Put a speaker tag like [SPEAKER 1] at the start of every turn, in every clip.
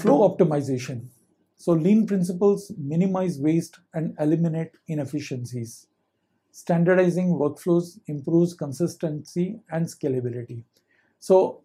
[SPEAKER 1] Flow optimization. So lean principles minimize waste and eliminate inefficiencies. Standardizing workflows improves consistency and scalability. So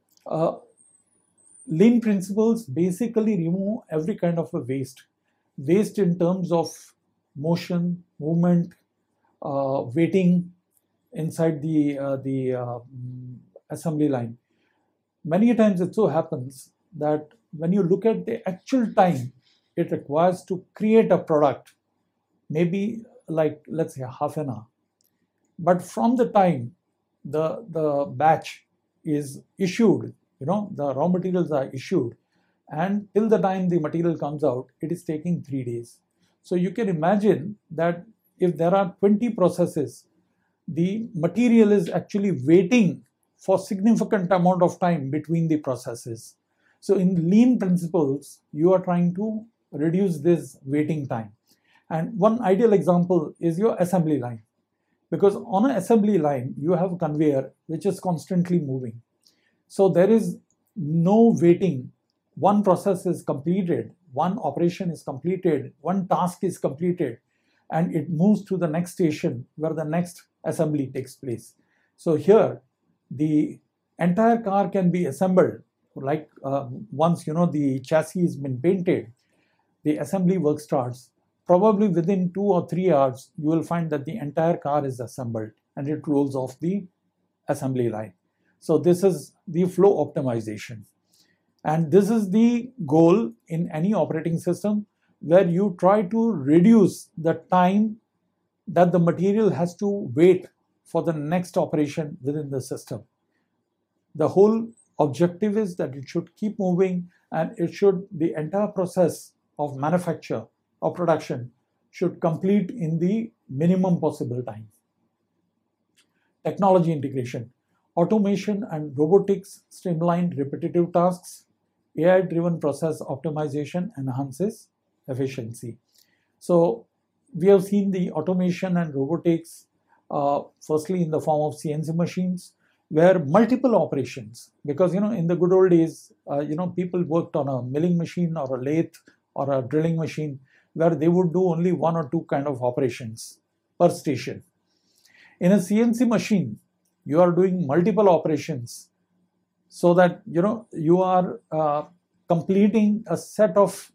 [SPEAKER 1] lean principles basically remove every kind of a waste. Waste in terms of motion, movement, waiting inside the assembly line. Many times it so happens that when you look at the actual time it requires to create a product, maybe like let's say half an hour. But from the time the batch is issued, the raw materials are issued, and till the time the material comes out, it is taking 3 days. So you can imagine that if there are 20 processes, the material is actually waiting for significant amount of time between the processes. So in lean principles, you are trying to reduce this waiting time. And one ideal example is your assembly line. Because on an assembly line, you have a conveyor which is constantly moving. So there is no waiting. One process is completed, one operation is completed, one task is completed, and it moves to the next station where the next assembly takes place. So here, the entire car can be assembled, like once the chassis has been painted, the assembly work starts. Probably within 2 or 3 hours, you will find that the entire car is assembled and it rolls off the assembly line. So this is the flow optimization. And this is the goal in any operating system, where you try to reduce the time that the material has to wait for the next operation within the system. The whole objective is that it should keep moving, and the entire process of manufacture or production should complete in the minimum possible time. Technology integration. Automation and robotics streamline repetitive tasks. AI-driven process optimization enhances efficiency. So we have seen the automation and robotics, firstly in the form of CNC machines, where multiple operations, because in the good old days, people worked on a milling machine or a lathe or a drilling machine, where they would do only 1 or 2 kind of operations per station. In a CNC machine, you are doing multiple operations, so that you are completing a set of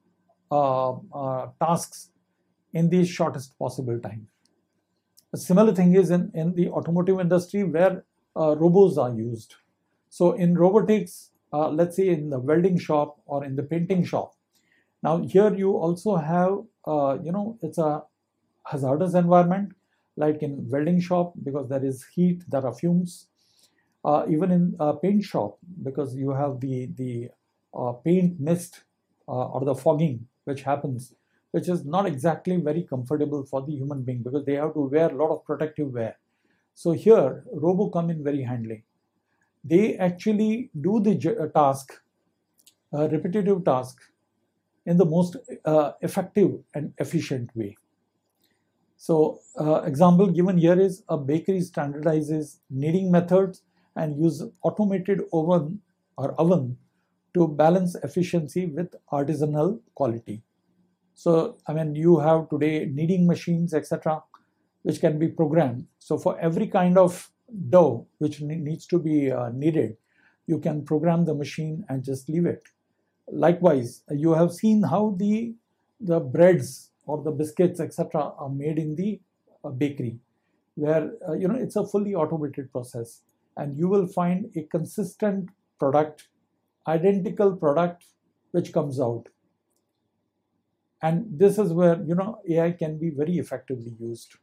[SPEAKER 1] tasks in the shortest possible time. A similar thing is in the automotive industry, where robots are used. So in robotics, let's say in the welding shop or in the painting shop, now here you also have it's a hazardous environment, like in welding shop, because there is heat, there are fumes. Even in a paint shop, because you have the paint mist or the fogging which happens, which is not exactly very comfortable for the human being, because they have to wear a lot of protective wear. So here, robo come in very handy. They actually do the task, repetitive task, in the most effective and efficient way. So example given here is a bakery standardizes kneading methods and use automated oven to balance efficiency with artisanal quality. So you have today kneading machines, etc., which can be programmed. So for every kind of dough which needs to be kneaded, you can program the machine and just leave it. Likewise, you have seen how the breads or the biscuits, etc., are made in the bakery, where it's a fully automated process, and you will find a consistent product, identical product which comes out. And this is where AI can be very effectively used.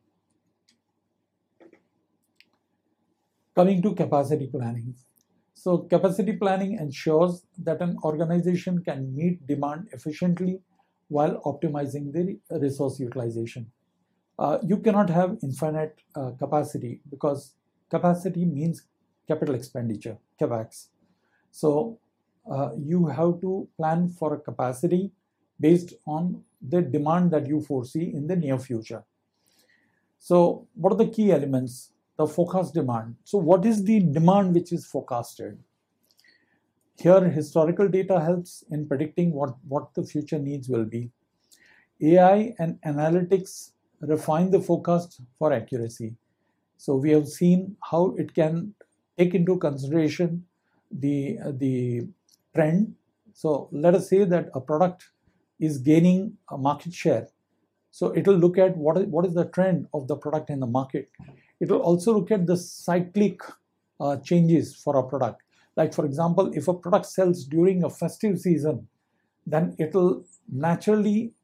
[SPEAKER 1] Coming to capacity planning. So capacity planning ensures that an organization can meet demand efficiently while optimizing the resource utilization. You cannot have infinite capacity, because capacity means capital expenditure, CapEx. So you have to plan for a capacity based on the demand that you foresee in the near future. So what are the key elements? The forecast demand. So what is the demand which is forecasted? Here, historical data helps in predicting what the future needs will be. AI and analytics refine the forecast for accuracy. So we have seen how it can take into consideration the trend. So let us say that a product is gaining a market share. So it will look at what is the trend of the product in the market. It will also look at the cyclic changes for a product. Like for example, if a product sells during a festive season, then it will naturally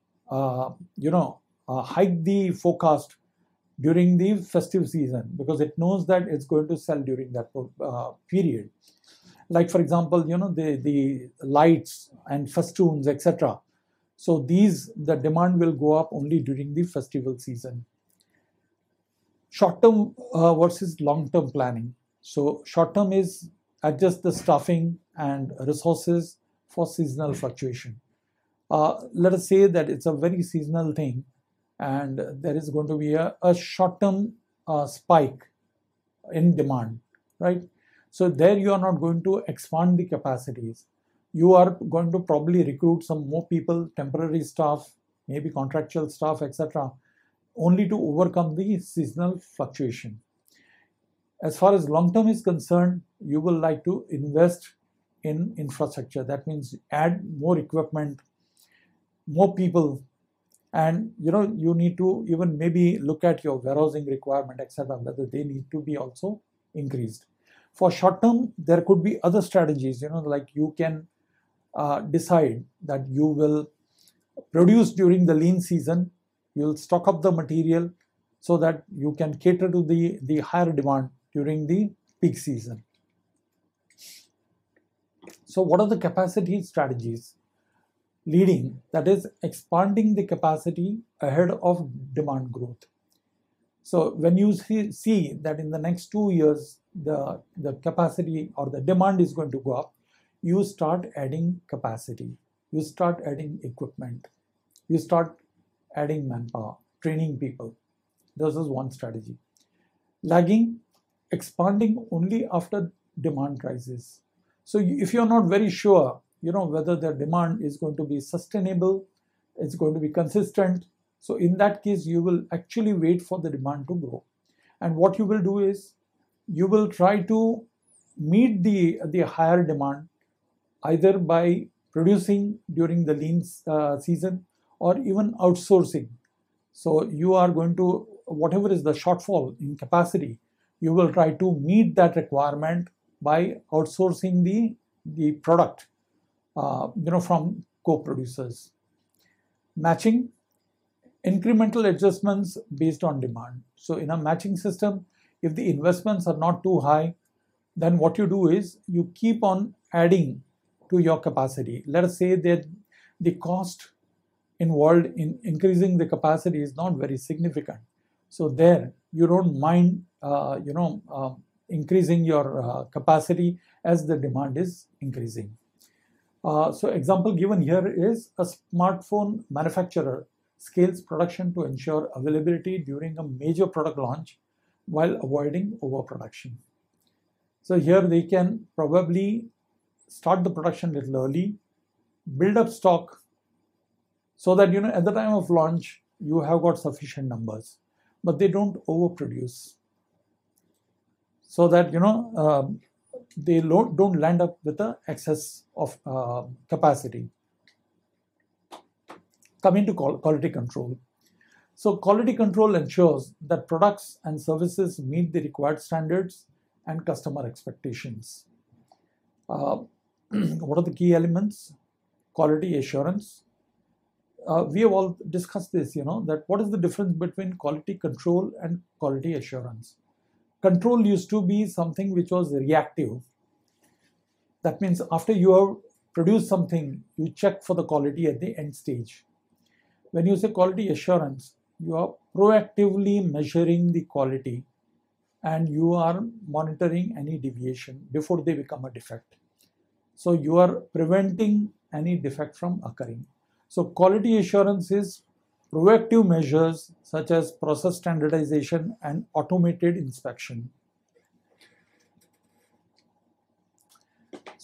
[SPEAKER 1] hike the forecast during the festive season because it knows that it's going to sell during that period. Like for example, the lights and festoons, etc. So the demand will go up only during the festival season. Short-term versus long-term planning. So short-term is adjust the staffing and resources for seasonal fluctuation. Let us say that it's a very seasonal thing and there is going to be a short-term spike in demand, right? So there you are not going to expand the capacities. You are going to probably recruit some more people, temporary staff, maybe contractual staff, etc., only to overcome the seasonal fluctuation. As far as long term is concerned, you will like to invest in infrastructure. That means add more equipment, more people, and you need to even maybe look at your warehousing requirement, etc., whether they need to be also increased. For short term, there could be other strategies, like you can decide that you will produce during the lean season, you'll stock up the material so that you can cater to the higher demand during the peak season. So what are the capacity strategies? Leading, that is expanding the capacity ahead of demand growth. So when you see that in the next 2 years, the capacity or the demand is going to go up, you start adding capacity, you start adding equipment, you start adding manpower, training people. This is one strategy. Lagging, expanding only after demand rises. So if you're not very sure, whether the demand is going to be sustainable, it's going to be consistent. So in that case, you will actually wait for the demand to grow. And what you will do is, you will try to meet the higher demand either by producing during the lean season or even outsourcing. So you are going to, whatever is the shortfall in capacity, you will try to meet that requirement by outsourcing the product from co-producers. Matching, incremental adjustments based on demand. So in a matching system, if the investments are not too high, then what you do is you keep on adding to your capacity. Let us say that the cost involved in increasing the capacity is not very significant. So there you don't mind increasing your capacity as the demand is increasing. So example given here is a smartphone manufacturer scales production to ensure availability during a major product launch while avoiding overproduction. So here they can probably start the production a little early, build up stock so that at the time of launch you have got sufficient numbers, but they don't overproduce so that they don't land up with an excess of capacity. Coming to quality control. So quality control ensures that products and services meet the required standards and customer expectations. What are the key elements? Quality assurance. We have all discussed this, that what is the difference between quality control and quality assurance? Control used to be something which was reactive. That means after you have produced something, you check for the quality at the end stage. When you say quality assurance, you are proactively measuring the quality and you are monitoring any deviation before they become a defect. So you are preventing any defect from occurring. So quality assurance is proactive measures such as process standardization and automated inspection.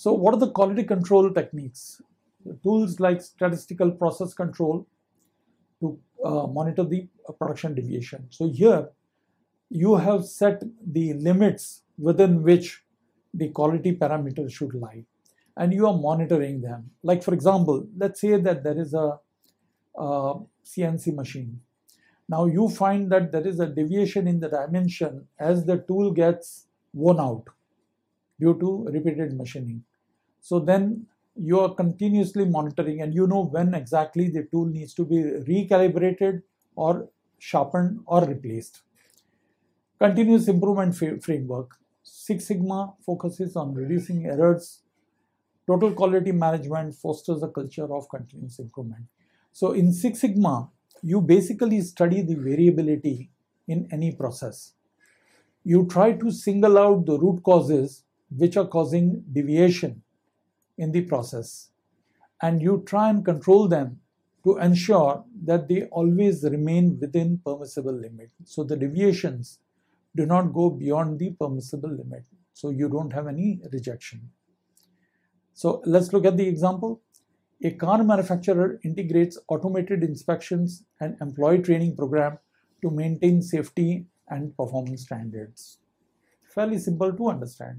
[SPEAKER 1] So what are the quality control techniques? Tools like statistical process control to monitor the production deviation. So here you have set the limits within which the quality parameters should lie, and you are monitoring them. Like for example, let's say that there is a CNC machine. Now you find that there is a deviation in the dimension as the tool gets worn out due to repeated machining. So then you are continuously monitoring, and you know when exactly the tool needs to be recalibrated or sharpened or replaced. Continuous improvement framework. Six Sigma focuses on reducing errors. Total quality management fosters a culture of continuous improvement. So in Six Sigma, you basically study the variability in any process. You try to single out the root causes which are causing deviation in the process, and you try and control them to ensure that they always remain within permissible limit. So the deviations do not go beyond the permissible limit, so you don't have any rejection. So let's look at the example. A car manufacturer integrates automated inspections and employee training program to maintain safety and performance standards. Fairly simple to understand.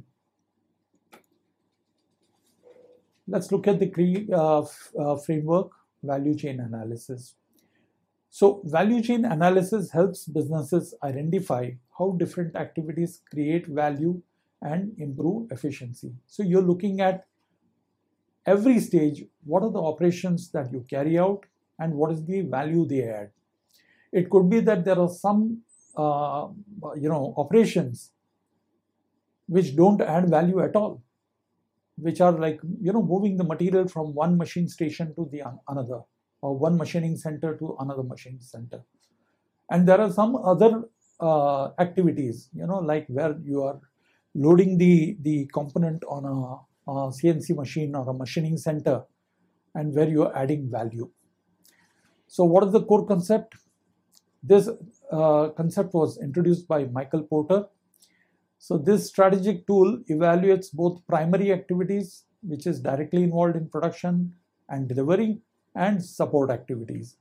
[SPEAKER 1] Let's look at the framework, value chain analysis. So value chain analysis helps businesses identify how different activities create value and improve efficiency. So you're looking at every stage, what are the operations that you carry out and what is the value they add. It could be that there are some operations which don't add value at all, which are like moving the material from one machine station to the another, or one machining center to another machining center. And there are some other activities, like where you are loading the component on a CNC machine or a machining center, and where you are adding value. So what is the core concept? This concept was introduced by Michael Porter. So this strategic tool evaluates both primary activities, which is directly involved in production and delivery, and support activities.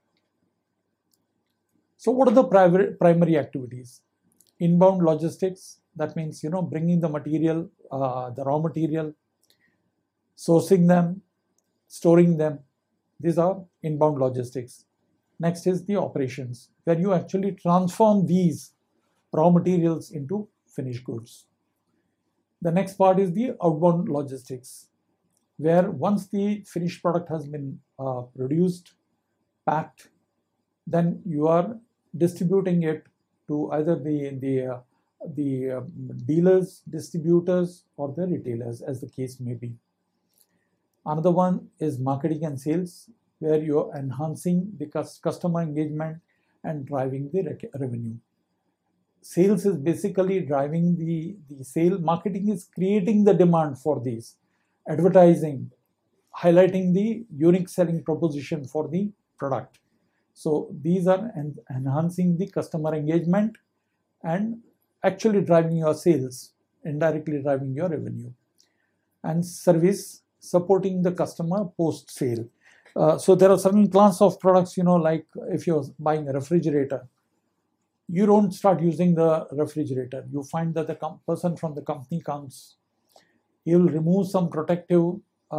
[SPEAKER 1] So what are the primary activities? Inbound logistics, that means bringing the material, the raw material, sourcing them, storing them. These are inbound logistics. Next is the operations, where you actually transform these raw materials into finished goods. The next part is the outbound logistics, where once the finished product has been produced, packed, then you are distributing it to either the dealers, distributors, or the retailers, as the case may be. Another one is marketing and sales, where you're enhancing the customer engagement and driving the revenue. Sales is basically driving the sale. Marketing is creating the demand for these. Advertising, highlighting the unique selling proposition for the product. So these are enhancing the customer engagement and actually driving your sales, indirectly driving your revenue. And service, supporting the customer post-sale. So there are certain class of products, like if you're buying a refrigerator, you don't start using the refrigerator. You find that the person from the company comes, he will remove some protective,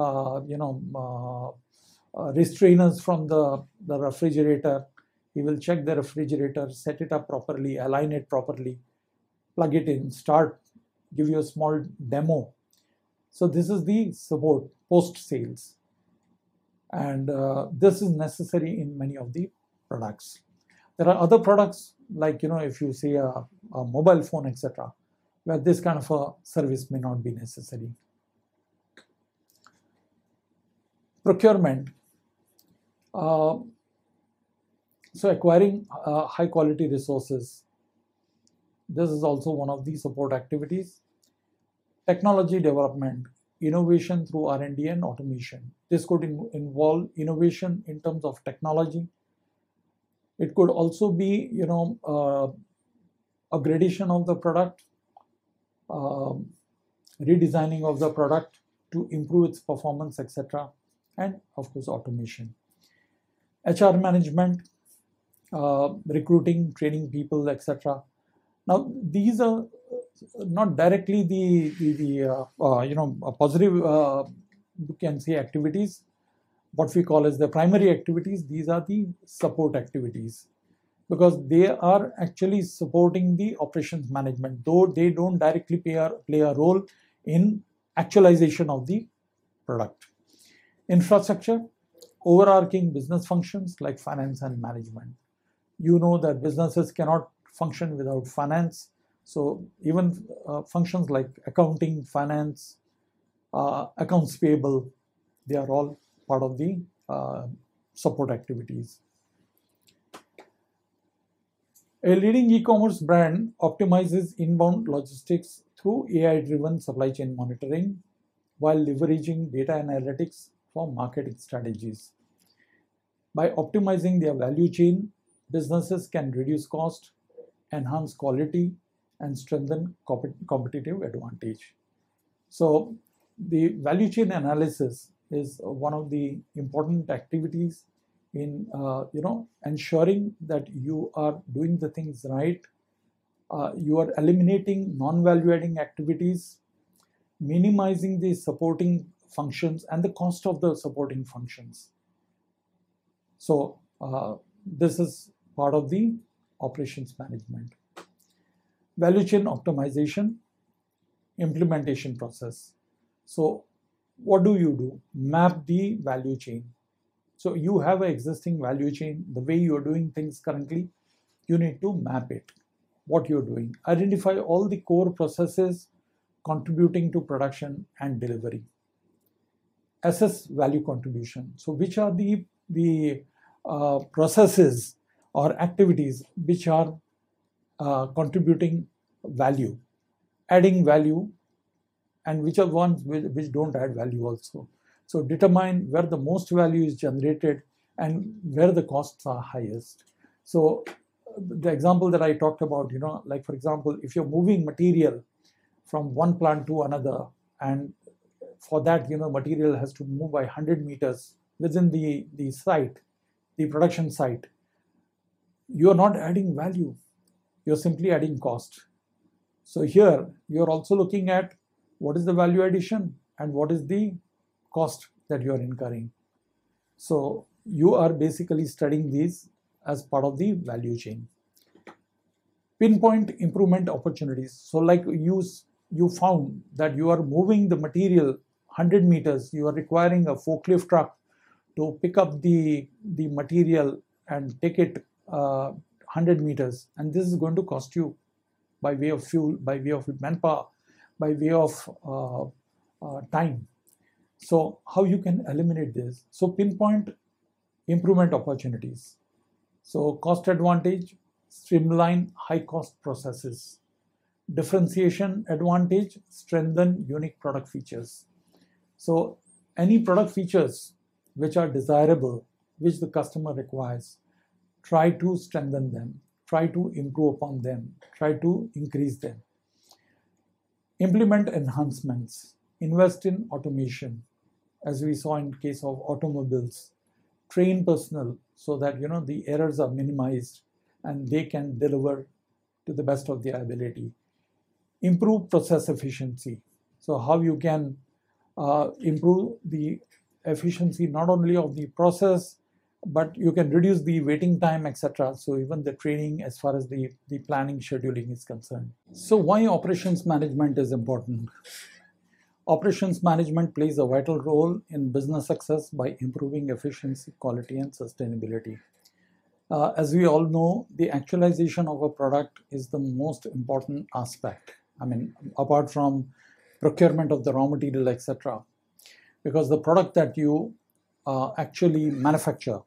[SPEAKER 1] restrainers from the refrigerator. He will check the refrigerator, set it up properly, align it properly, plug it in, start, give you a small demo. So this is the support post-sales. And this is necessary in many of the products. There are other products like, if you say a mobile phone, etc., where this kind of a service may not be necessary. Procurement. So acquiring high quality resources. This is also one of the support activities. Technology development, innovation through R&D and automation. This could involve innovation in terms of technology. It could also be, upgradation of the product, redesigning of the product to improve its performance, etc. And of course, automation. HR management, recruiting, training people, etc. Now, these are not directly the positive, you can say, activities, what we call as the primary activities. These are the support activities, because they are actually supporting the operations management, though they don't directly play a role in actualization of the product. Infrastructure, overarching business functions like finance and management. You know that businesses cannot function without finance. So even functions like accounting, finance, accounts payable, they are all part of the support activities. A leading e-commerce brand optimizes inbound logistics through AI-driven supply chain monitoring while leveraging data analytics for marketing strategies. By optimizing their value chain, businesses can reduce cost, enhance quality, and strengthen competitive advantage. So the value chain analysis is one of the important activities in ensuring that you are doing the things right. You are eliminating non-value adding activities, minimizing the supporting functions and the cost of the supporting functions. So this is part of the operations management. Value chain optimization, implementation process. So what do? Map the value chain. So you have an existing value chain, the way you are doing things currently, you need to map it, what you're doing. Identify all the core processes contributing to production and delivery. Assess value contribution. So which are the processes or activities which are contributing value, adding value, and which are ones which don't add value also. So determine where the most value is generated and where the costs are highest. So the example that I talked about, like for example, if you're moving material from one plant to another, and for that, material has to move by 100 meters within the site, the production site, you're not adding value, you're simply adding cost. So here you're also looking at what is the value addition and what is the cost that you are incurring. So you are basically studying these as part of the value chain. Pinpoint improvement opportunities. So like you found that you are moving the material 100 meters, you are requiring a forklift truck to pick up the material and take it 100 meters, and this is going to cost you by way of fuel, by way of manpower, by way of time. So how you can eliminate this? So pinpoint improvement opportunities. So cost advantage, streamline high cost processes. Differentiation advantage, strengthen unique product features. So any product features which are desirable, which the customer requires, try to strengthen them, try to improve upon them, try to increase them. Implement enhancements, invest in automation, as we saw in case of automobiles. Train personnel so that the errors are minimized and they can deliver to the best of their ability. Improve process efficiency. So how you can improve the efficiency not only of the process, but you can reduce the waiting time, etc. So even the training as far as the planning scheduling is concerned. So why operations management is important? Operations management plays a vital role in business success by improving efficiency, quality, and sustainability. As we all know, the actualization of a product is the most important aspect. I mean, apart from procurement of the raw material, etc. Because the product that you actually manufacture,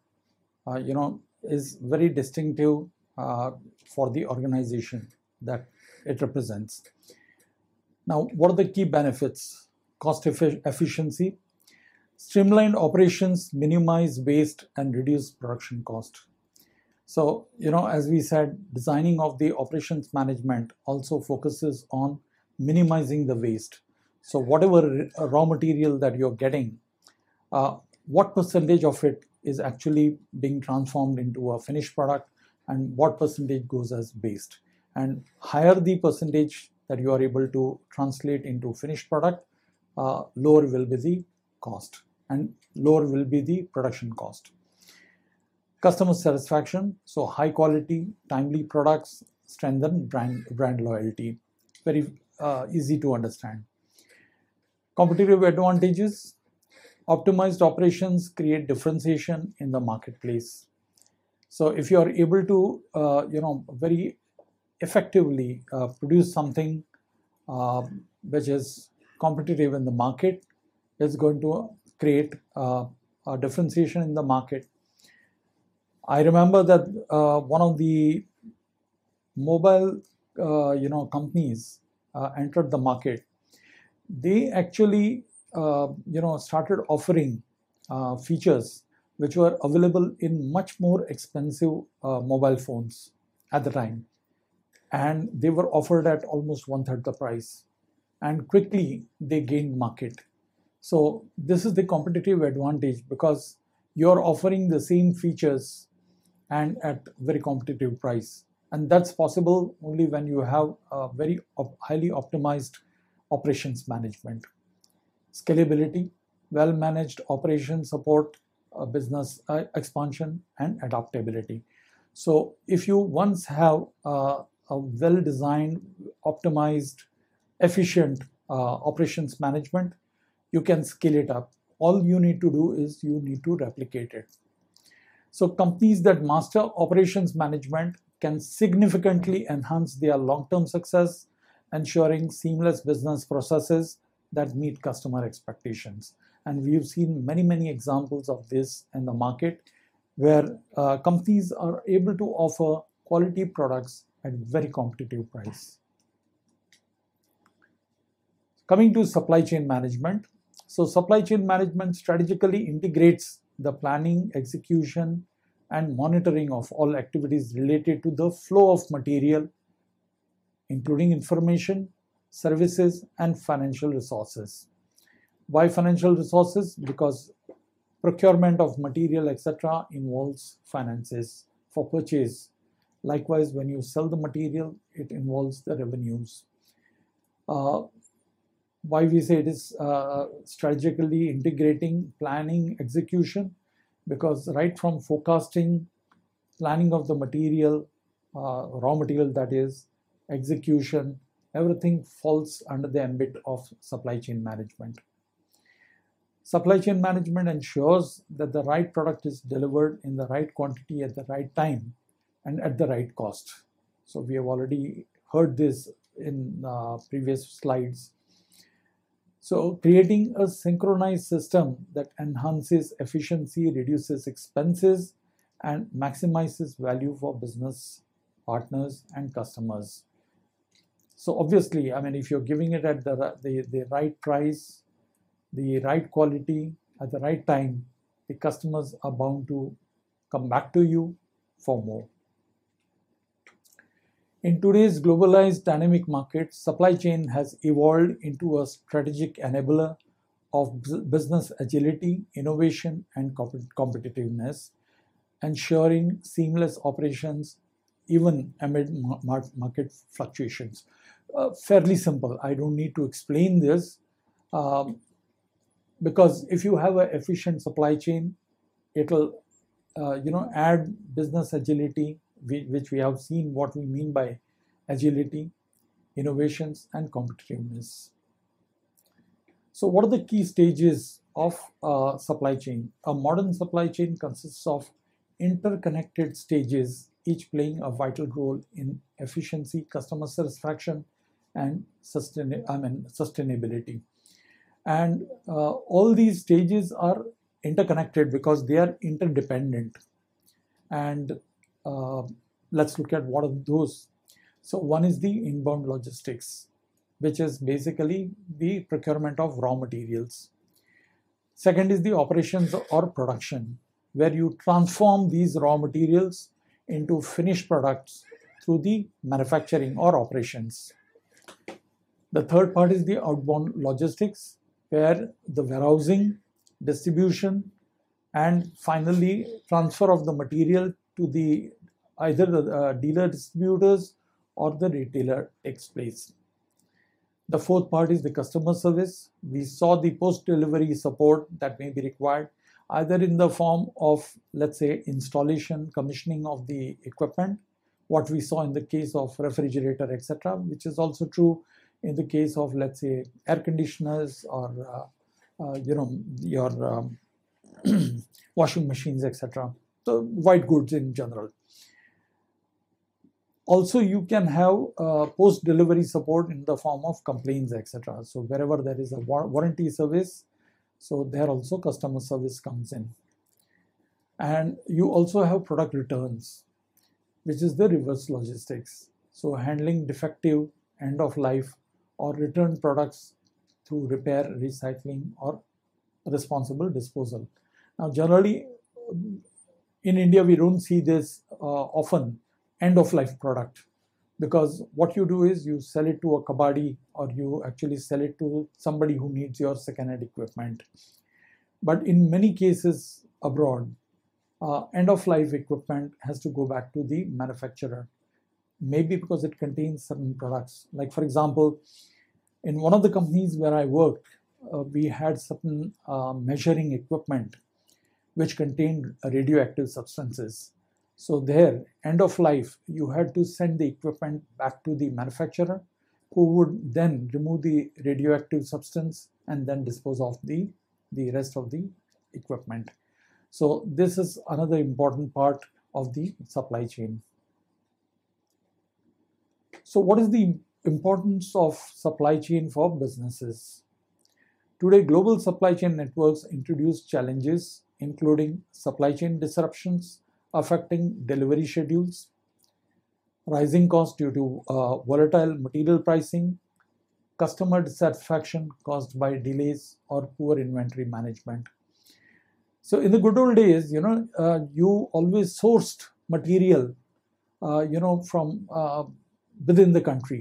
[SPEAKER 1] is very distinctive for the organization that it represents. Now, what are the key benefits? Cost efficiency, streamlined operations, minimize waste and reduce production cost. So, as we said, designing of the operations management also focuses on minimizing the waste. So whatever raw material that you're getting, what percentage of it is actually being transformed into a finished product, and what percentage goes as waste. And higher the percentage that you are able to translate into finished product, lower will be the cost and lower will be the production cost. Customer satisfaction, so high quality, timely products strengthen brand loyalty. Very easy to understand. Competitive advantages, optimized operations create differentiation in the marketplace. So if you are able to, very effectively produce something which is competitive in the market, it's going to create a differentiation in the market. I remember that one of the mobile, companies entered the market. They actually, started offering features which were available in much more expensive mobile phones at the time, and they were offered at almost 1/3 the price, and quickly they gained market. So this is the competitive advantage, because you're offering the same features and at very competitive price, and that's possible only when you have a very highly optimized operations management. Scalability, well managed operations support business expansion and adaptability. So if you once have a well designed, optimized, efficient operations management, you can scale it up. All you need to do is you need to replicate it. So companies that master operations management can significantly enhance their long-term success, ensuring seamless business processes that meet customer expectations. And we've seen many, many examples of this in the market, where companies are able to offer quality products at very competitive price. Coming to supply chain management. So supply chain management strategically integrates the planning, execution, and monitoring of all activities related to the flow of material, including information, services, and financial resources. Why financial resources? Because procurement of material, etc., involves finances for purchase. Likewise, when you sell the material, it involves the revenues. Why we say it is strategically integrating planning, execution? Because right from forecasting, planning of the material, raw material that is, execution, everything falls under the ambit of supply chain management. Supply chain management ensures that the right product is delivered in the right quantity at the right time and at the right cost. So we have already heard this in previous slides. So creating a synchronized system that enhances efficiency, reduces expenses, and maximizes value for business partners and customers. So obviously, I mean, if you're giving it at the right price, the right quality, at the right time, the customers are bound to come back to you for more. In today's globalized dynamic market, supply chain has evolved into a strategic enabler of business agility, innovation, and competitiveness, ensuring seamless operations even amid market fluctuations. Fairly simple. I don't need to explain this, because if you have an efficient supply chain, it'll add business agility, which we have seen what we mean by agility, innovations, and competitiveness. So what are the key stages of supply chain? A modern supply chain consists of interconnected stages, each playing a vital role in efficiency, customer satisfaction, and sustainability. And all these stages are interconnected because they are interdependent. And let's look at what are those. So one is the inbound logistics, which is basically the procurement of raw materials. Second is the operations or production, where you transform these raw materials into finished products through the manufacturing or operations. The third part is the outbound logistics, where the warehousing, distribution, and finally transfer of the material to the either the dealer distributors or the retailer takes place. The fourth part is the customer service. We saw the post-delivery support that may be required, either in the form of, let's say, installation, commissioning of the equipment, what we saw in the case of refrigerator, etc., which is also true in the case of, let's say, air conditioners or your washing machines, etc. So white goods in general. Also, you can have post-delivery support in the form of complaints, etc. So wherever there is a warranty service, so there also customer service comes in. And you also have product returns, which is the reverse logistics. So handling defective, end of life, or returned products through repair, recycling, or responsible disposal. Now, generally, in India, we don't see this often, end of life product, because what you do is you sell it to a kabadi, or you actually sell it to somebody who needs your second-hand equipment. But in many cases abroad, end of life equipment has to go back to the manufacturer, maybe because it contains certain products. Like, for example, in one of the companies where I worked, we had certain measuring equipment which contained radioactive substances. So there, end of life, you had to send the equipment back to the manufacturer, who would then remove the radioactive substance and then dispose of the rest of the equipment. So this is another important part of the supply chain. So what is the importance of supply chain for businesses? Today, global supply chain networks introduce challenges, including supply chain disruptions affecting delivery schedules, rising costs due to volatile material pricing, customer dissatisfaction caused by delays or poor inventory management. So in the good old days, you always sourced material, from within the country.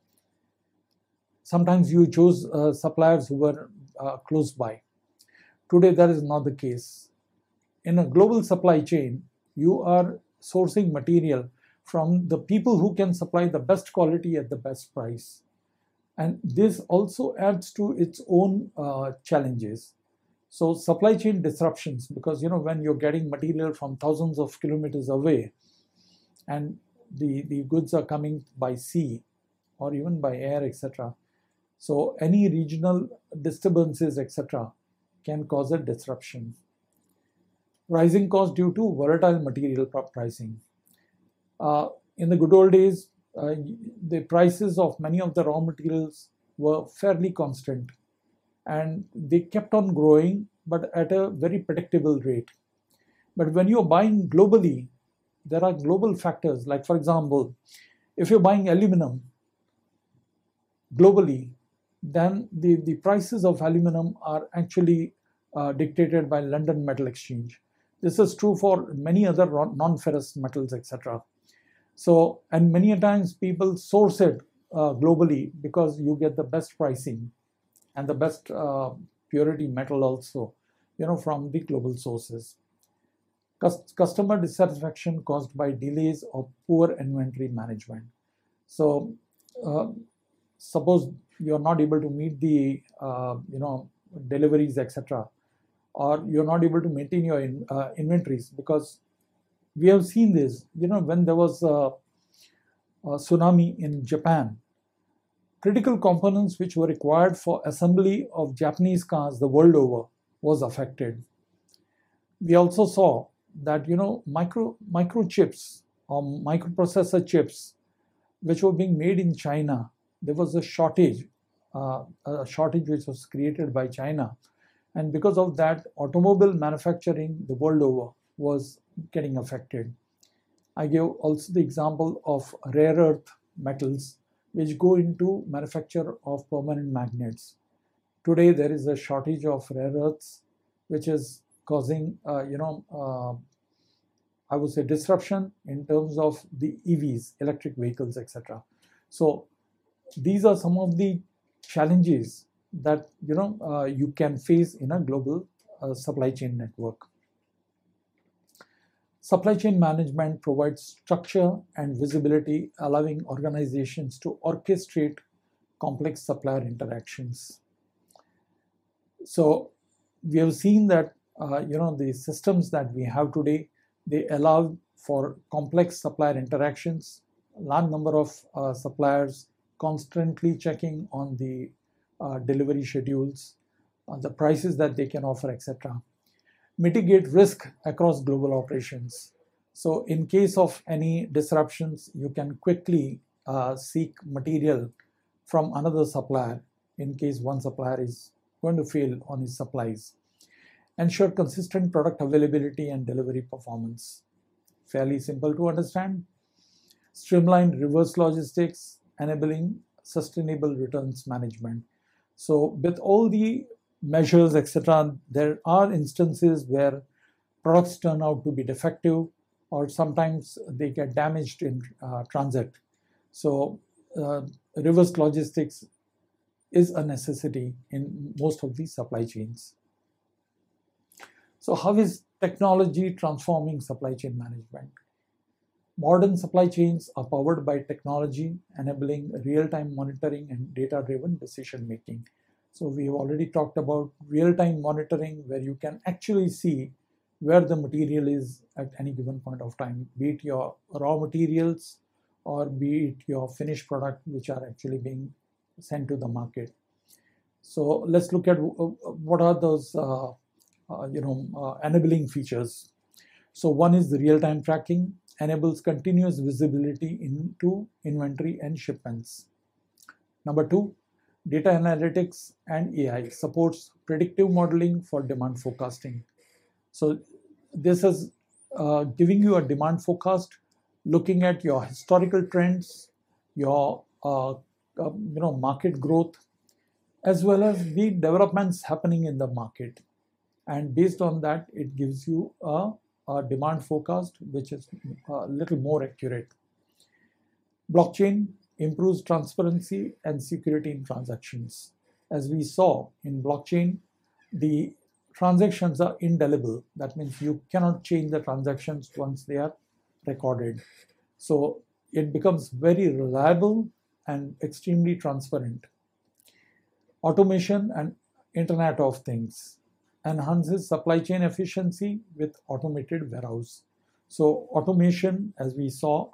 [SPEAKER 1] Sometimes you chose suppliers who were close by. Today, that is not the case. In a global supply chain, you are sourcing material from the people who can supply the best quality at the best price. And this also adds to its own challenges. So supply chain disruptions, because when you're getting material from thousands of kilometers away and the goods are coming by sea or even by air, etc. So any regional disturbances, etc., can cause a disruption. Rising costs due to volatile material pricing. In the good old days, the prices of many of the raw materials were fairly constant, and they kept on growing, but at a very predictable rate. But when you're buying globally, there are global factors. Like, for example, if you're buying aluminum globally, then the prices of aluminum are actually dictated by London Metal Exchange. This is true for many other non-ferrous metals, etc. So, and many times people source it globally because you get the best pricing and the best purity metal also, from the global sources. Customer dissatisfaction caused by delays or poor inventory management. So, suppose you're not able to meet the, deliveries, etc., or you're not able to maintain your inventories, because we have seen this, when there was a tsunami in Japan, critical components which were required for assembly of Japanese cars the world over was affected. We also saw that, microchips or microprocessor chips which were being made in China, there was a shortage which was created by China. And because of that, automobile manufacturing the world over was getting affected. I gave also the example of rare earth metals which go into manufacture of permanent magnets. Today, there is a shortage of rare earths, which is causing, I would say, disruption in terms of the EVs, electric vehicles, etc. So these are some of the challenges that you can face in a global supply chain network. Supply chain management provides structure and visibility, allowing organizations to orchestrate complex supplier interactions. So we have seen that the systems that we have today, they allow for complex supplier interactions, large number of suppliers constantly checking on the delivery schedules, the prices that they can offer, etc. Mitigate risk across global operations. So in case of any disruptions, you can quickly seek material from another supplier in case one supplier is going to fail on his supplies. Ensure consistent product availability and delivery performance. Fairly simple to understand. Streamline reverse logistics, enabling sustainable returns management. So with all the measures, etc., there are instances where products turn out to be defective, or sometimes they get damaged in transit. So reverse logistics is a necessity in most of these supply chains. So how is technology transforming supply chain management? Modern supply chains are powered by technology, enabling real-time monitoring and data-driven decision-making. So we have already talked about real-time monitoring, where you can actually see where the material is at any given point of time, be it your raw materials or be it your finished product, which are actually being sent to the market. So let's look at what are those enabling features. So one is the real-time tracking, enables continuous visibility into inventory and shipments. Number two, data analytics and AI supports predictive modeling for demand forecasting. So this is giving you a demand forecast, looking at your historical trends, your market growth, as well as the developments happening in the market. And based on that, it gives you a demand forecast which is a little more accurate. Blockchain improves transparency and security in transactions. As we saw in blockchain, the transactions are indelible. That means you cannot change the transactions once they are recorded. So it becomes very reliable and extremely transparent. Automation and Internet of Things enhances supply chain efficiency with automated warehouse. So automation, as we saw,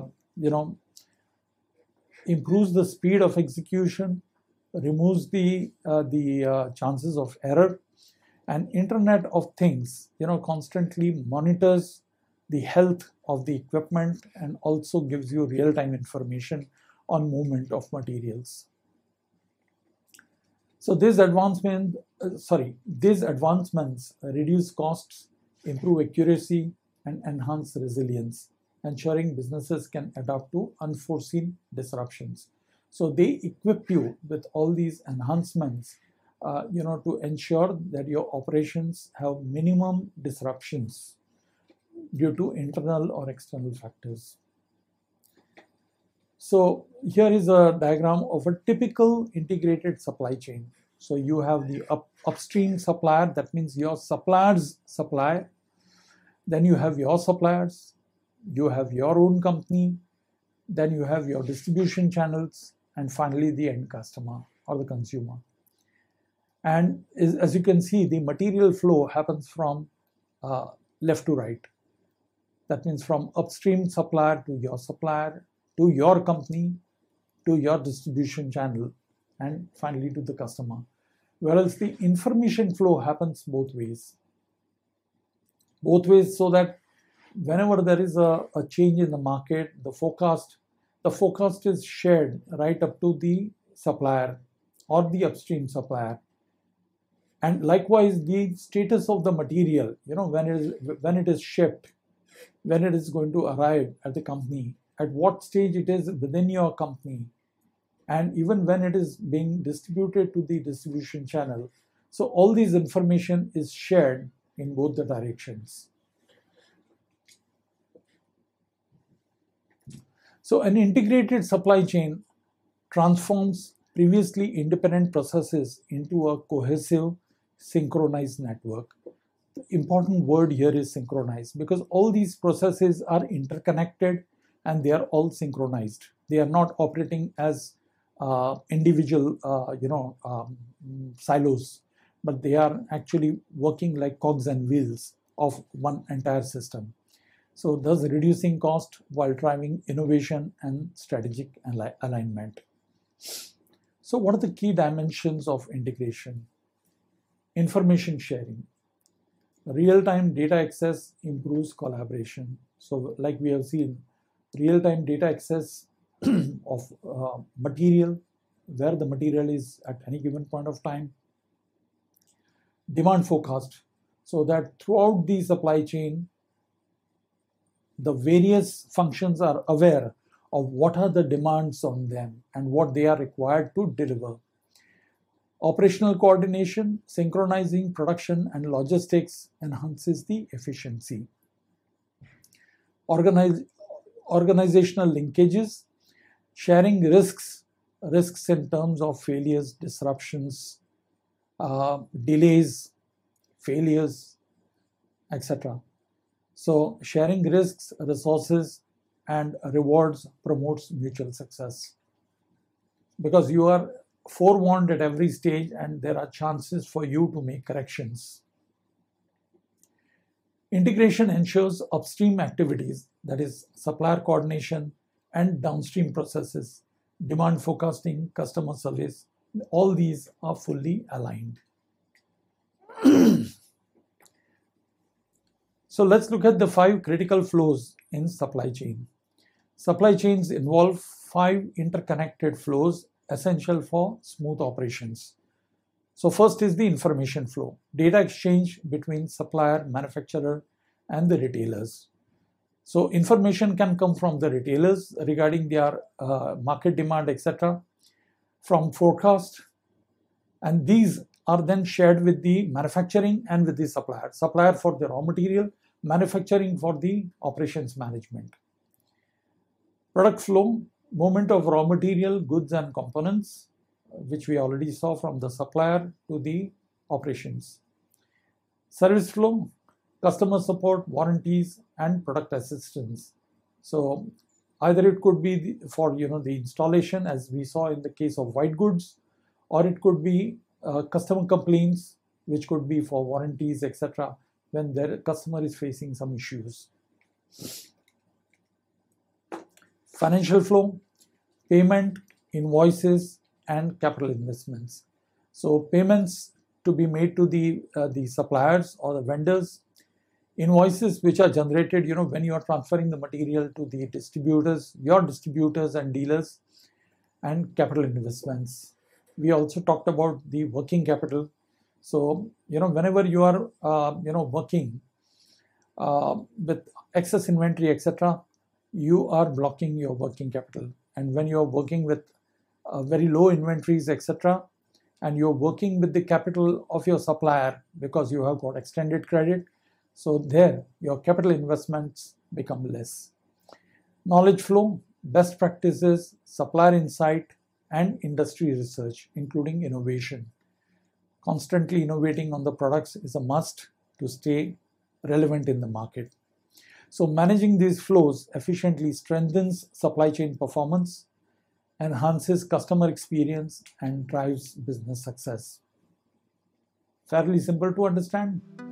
[SPEAKER 1] improves the speed of execution, removes the chances of error, and Internet of Things, constantly monitors the health of the equipment and also gives you real-time information on movement of materials. So these advancements reduce costs, improve accuracy, and enhance resilience, ensuring businesses can adapt to unforeseen disruptions. So they equip you with all these enhancements, to ensure that your operations have minimum disruptions due to internal or external factors. So here is a diagram of a typical integrated supply chain. So you have the upstream supplier, that means your supplier's supplier. Then you have your suppliers, you have your own company, then you have your distribution channels, and finally the end customer or the consumer. And as you can see, the material flow happens from left to right. That means from upstream supplier to your supplier, to your company, to your distribution channel, and finally to the customer. Whereas the information flow happens both ways. Both ways, so that whenever there is a change in the market, the forecast is shared right up to the supplier or the upstream supplier. And likewise, the status of the material, when it is shipped, when it is going to arrive at the company, at what stage it is within your company, and even when it is being distributed to the distribution channel. So all these information is shared in both the directions. So an integrated supply chain transforms previously independent processes into a cohesive, synchronized network. The important word here is synchronized, because all these processes are interconnected and they are all synchronized. They are not operating as individual silos, but they are actually working like cogs and wheels of one entire system. So thus reducing cost while driving innovation and strategic alignment. So what are the key dimensions of integration? Information sharing. Real-time data access improves collaboration. So like we have seen, real-time data access of material, where the material is at any given point of time. Demand forecast, so that throughout the supply chain, the various functions are aware of what are the demands on them and what they are required to deliver. Operational coordination, synchronizing production and logistics enhances the efficiency. Organizational linkages, sharing risks in terms of failures, disruptions, delays, failures, etc. So sharing risks, resources, and rewards promotes mutual success, because you are forewarned at every stage and there are chances for you to make corrections. Integration ensures upstream activities, that is supplier coordination, and downstream processes, demand forecasting, customer service, all these are fully aligned. So let's look at the 5 critical flows in supply chain. Supply chains involve 5 interconnected flows essential for smooth operations. So first is the information flow, data exchange between supplier, manufacturer, and the retailers. So information can come from the retailers regarding their market demand, etc., from forecast, and these are then shared with the manufacturing and with the supplier for the raw material, manufacturing for the operations management. Product flow, movement of raw material, goods and components, which we already saw, from the supplier to the operations. Service flow, customer support, warranties, and product assistance. So either it could be for the installation, as we saw in the case of white goods, or it could be customer complaints, which could be for warranties, etc., when their customer is facing some issues. Financial flow, payment, invoices, and capital investments. So payments to be made to the suppliers or the vendors, invoices which are generated when you are transferring the material to the distributors, your distributors and dealers, and capital investments. We also talked about the working capital. So whenever you are working with excess inventory, etc., you are blocking your working capital. And when you are working with very low inventories, etc., and you're working with the capital of your supplier because you have got extended credit, so there your capital investments become less. Knowledge flow, best practices, supplier insight, and industry research, including innovation. Constantly innovating on the products is a must to stay relevant in the market. So managing these flows efficiently strengthens supply chain performance, enhances customer experience, and drives business success. Fairly simple to understand.